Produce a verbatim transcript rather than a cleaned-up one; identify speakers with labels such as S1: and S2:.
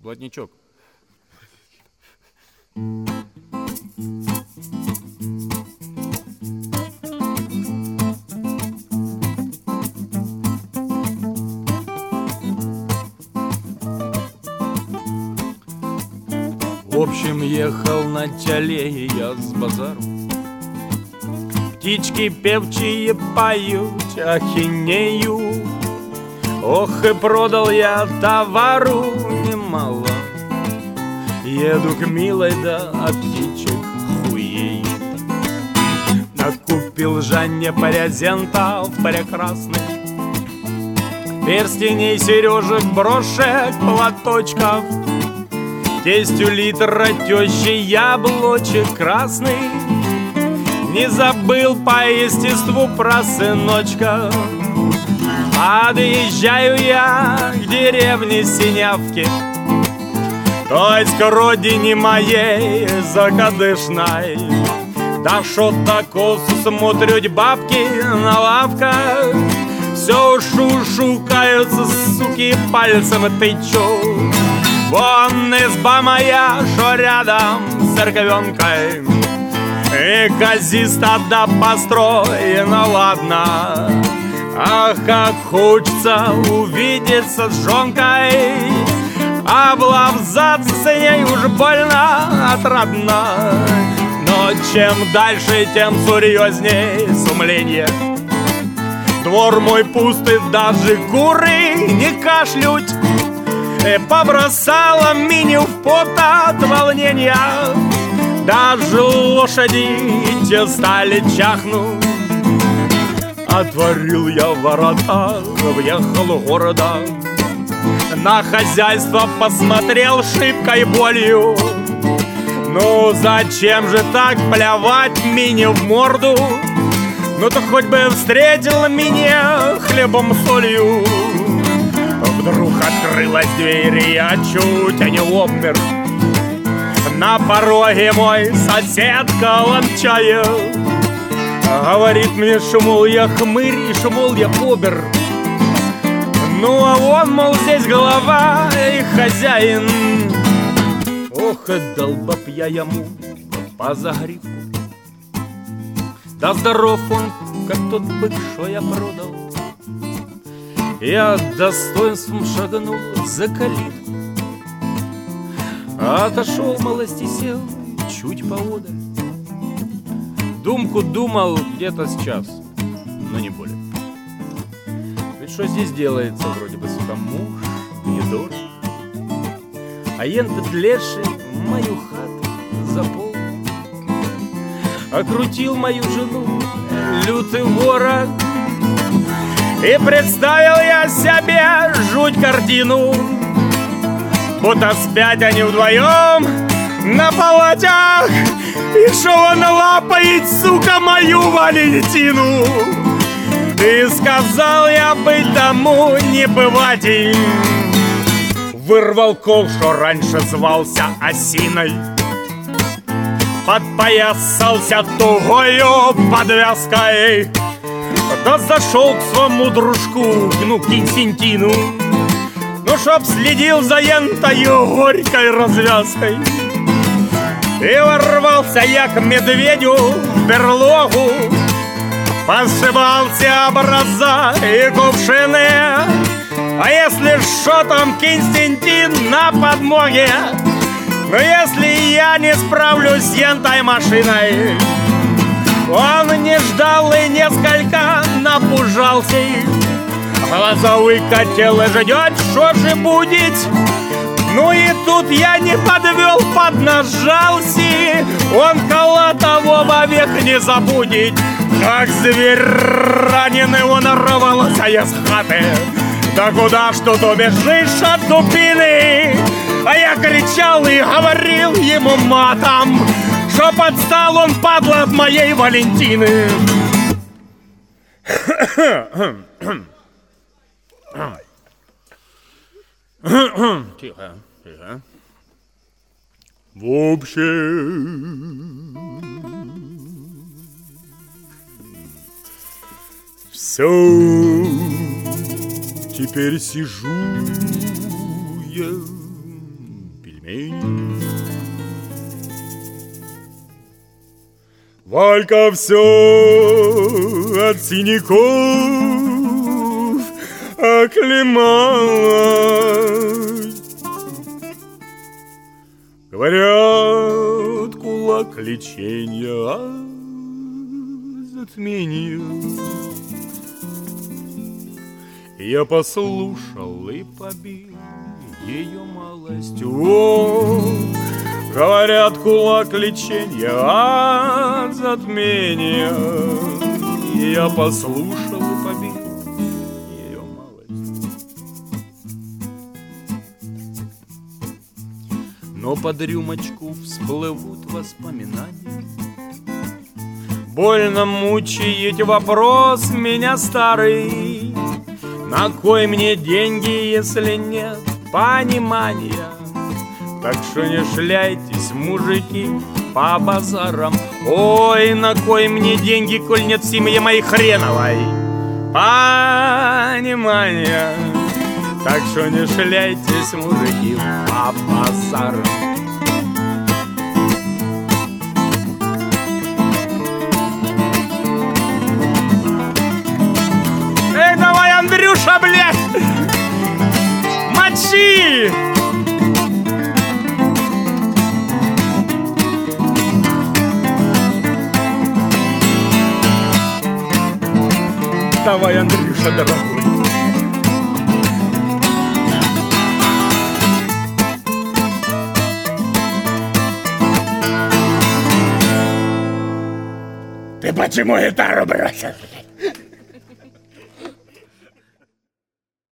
S1: Блатничок.
S2: В общем, ехал на тяле я с базару. Птички певчие поют ахинею. Ох, и продал я товару немало. Еду к милой, да от птичек хуею. Накупил Жанне презентов прекрасных: перстеней, сережек, брошек, платочков. Тестю литра, тещи яблочек красный. Не забыл по естеству про сыночка. Подъезжаю я к деревне Синявки, то есть к родине моей закадышной. Да шо тако смотрють бабки на лавках, все шушукаются, суки, пальцем тычут. Вон изба моя, шо рядом с церковенкой, и казиста да построена, ладно. Ах, как хочется увидеться с жонкой, а облавзаться с ней уж больно отрадно. Но чем дальше, тем серьезней сумление. Двор мой пустый, даже куры не кашлють. И побросала меня в пот от волнения. Даже лошади те стали чахнуть. Отворил я ворота, въехал в города. На хозяйство посмотрел шибкой болью. Ну зачем же так плевать мне в морду? Ну то хоть бы встретил меня хлебом солью. Вдруг открылась дверь, и я чуть не обмер. На пороге мой сосед каланчая. Говорит мне, что, мол, я хмырь, и что, мол, я побер. Ну, а он, мол, здесь голова и хозяин. Ох, долбап я ему по загривку. Да здоров он, как тот бык, что я продал. Я достоинством шагнул за калитку. Отошел, малости сел чуть поодаль. Думку думал где-то с час, но не более. Ведь что здесь делается, вроде бы сука муж, недорог. А ент леший мою хату заполнил. Окрутил мою жену лютый ворог. И представил я себе жуть картину, будто спять они вдвоем на палатях. И шо он лапает, сука, мою Валентину. И сказал я быть тому не бывать. Вырвал кол, что раньше звался осиной, подпоясался тугою подвязкой. Да зашел к своему дружку, ну, Константину, ну, чтоб следил за ентою горькой развязкой. И ворвался я к медведю в берлогу, посшибался образа и кувшины. А если шо там Константин на подмоге, но если я не справлюсь с ентой машиной. Он не ждал и несколько напужался. Глаза выкатил и ждет, что же будет. Ну и тут я не подвел, поднажался. Он колотого вовек не забудет. Как зверь раненый, он рвался из хаты. Да куда ж тут убежишь от дубины? А я кричал и говорил ему матом, что подстал он, падла, от моей Валентины.
S1: Тихо, тихо.
S2: В общем, все, теперь сижу я затмению. Валька все от синяков оклемалась. Говорят, кулак леченья затменил. Я послушал и побил ее малость. О, говорят, кулак леченья от затмения. Я послушал и побил ее малость. Но под рюмочку всплывут воспоминания. Больно мучает вопрос меня старый: на кой мне деньги, если нет понимания? Так что не шляйтесь, мужики, по базарам. Ой, на кой мне деньги, коль нет в семье моей хреновой понимания? Так что не шляйтесь, мужики, по базарам. Эй, давай, Андрюша, блядь! Мочи! Давай, Андрюша, дорогой. Ты почему гитару бросил?